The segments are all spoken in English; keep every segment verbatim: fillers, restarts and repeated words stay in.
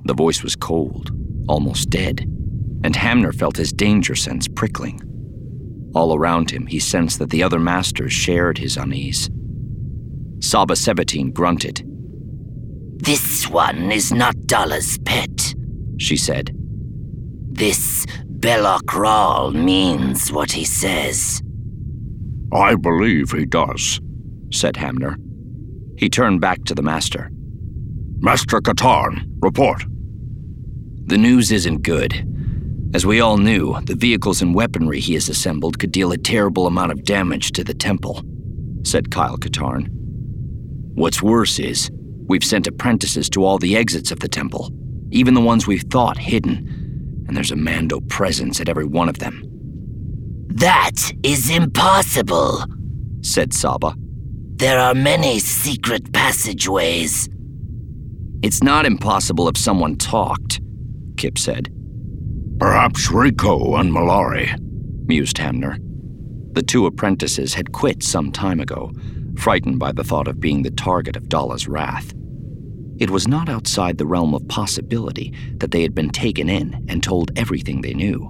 The voice was cold, almost dead, and Hamner felt his danger sense prickling. All around him, he sensed that the other masters shared his unease. Saba Sebatine grunted. "This one is not Dala's pet," she said. "This Belloc Rahl means what he says." "I believe he does," said Hamner. He turned back to the master. "Master Katarn, report." "The news isn't good. As we all knew, the vehicles and weaponry he has assembled could deal a terrible amount of damage to the temple," said Kyle Katarn. "What's worse is, we've sent apprentices to all the exits of the temple, even the ones we've thought hidden, and there's a Mando presence at every one of them." "That is impossible," said Saba. "There are many secret passageways." "It's not impossible if someone talked," Kip said. "Perhaps Rico and Malari," mused Hamner. The two apprentices had quit some time ago, frightened by the thought of being the target of Dala's wrath. It was not outside the realm of possibility that they had been taken in and told everything they knew.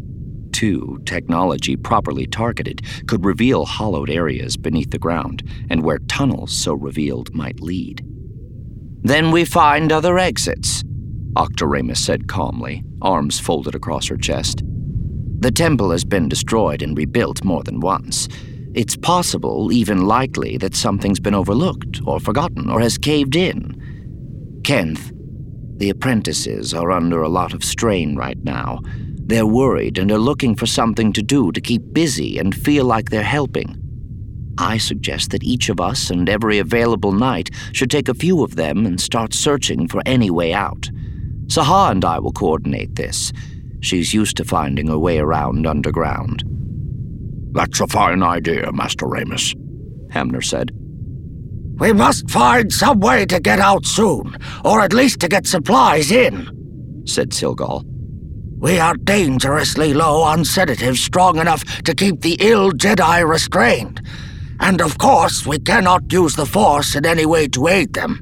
Two, technology properly targeted could reveal hollowed areas beneath the ground and where tunnels so revealed might lead. "Then we find other exits," Octaramus said calmly, arms folded across her chest. "The temple has been destroyed and rebuilt more than once. It's possible, even likely, that something's been overlooked or forgotten or has caved in. Kenth, the apprentices are under a lot of strain right now. They're worried and are looking for something to do to keep busy and feel like they're helping. I suggest that each of us and every available knight should take a few of them and start searching for any way out. Saha and I will coordinate this. She's used to finding her way around underground." "That's a fine idea, Master Ramus," Hamner said. "We must find some way to get out soon, or at least to get supplies in," said Silgal. "We are dangerously low on sedatives strong enough to keep the ill Jedi restrained. And of course, we cannot use the Force in any way to aid them."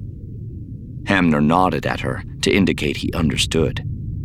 Hamner nodded at her to indicate he understood.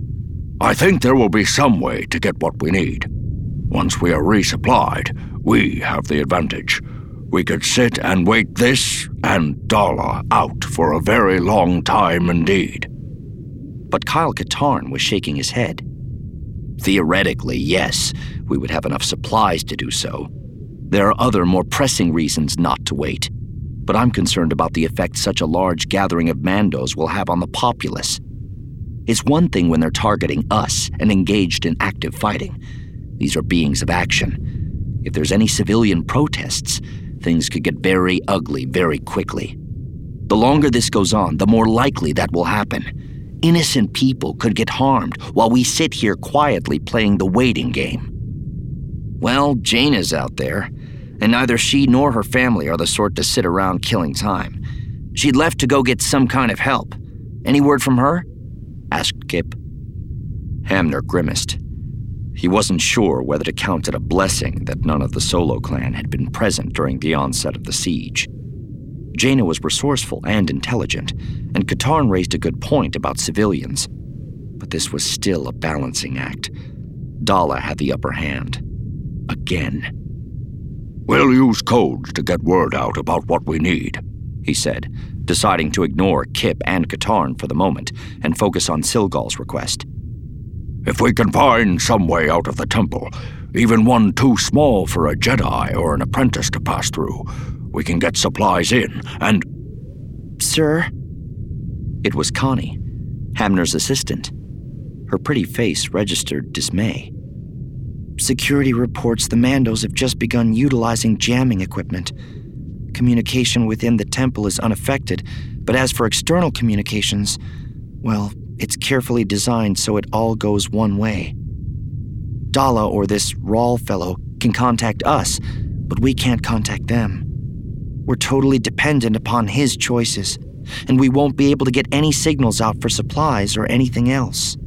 "I think there will be some way to get what we need. Once we are resupplied, we have the advantage. We could sit and wait this and Dala out for a very long time indeed." But Kyle Katarn was shaking his head. "Theoretically, yes, we would have enough supplies to do so. There are other, more pressing reasons not to wait. But I'm concerned about the effect such a large gathering of Mandos will have on the populace. It's one thing when they're targeting us and engaged in active fighting. These are beings of action. If there's any civilian protests, things could get very ugly very quickly. The longer this goes on, the more likely that will happen. Innocent people could get harmed while we sit here quietly playing the waiting game." "Well, Jaina's out there, and neither she nor her family are the sort to sit around killing time. She'd left to go get some kind of help. Any word from her?" asked Kip. Hamner grimaced. He wasn't sure whether to count it a blessing that none of the Solo clan had been present during the onset of the siege. Jaina was resourceful and intelligent, and Katarn raised a good point about civilians. But this was still a balancing act. Dala had the upper hand. Again. "We'll use codes to get word out about what we need," he said, deciding to ignore Kip and Katarn for the moment and focus on Silgal's request. "If we can find some way out of the temple, even one too small for a Jedi or an apprentice to pass through, we can get supplies in and—" "Sir?" It was Connie, Hamner's assistant. Her pretty face registered dismay. "Security reports the Mandos have just begun utilizing jamming equipment. Communication within the temple is unaffected, but as for external communications, well, it's carefully designed so it all goes one way. Dala or this Rahl fellow can contact us, but we can't contact them. We're totally dependent upon his choices, and we won't be able to get any signals out for supplies or anything else."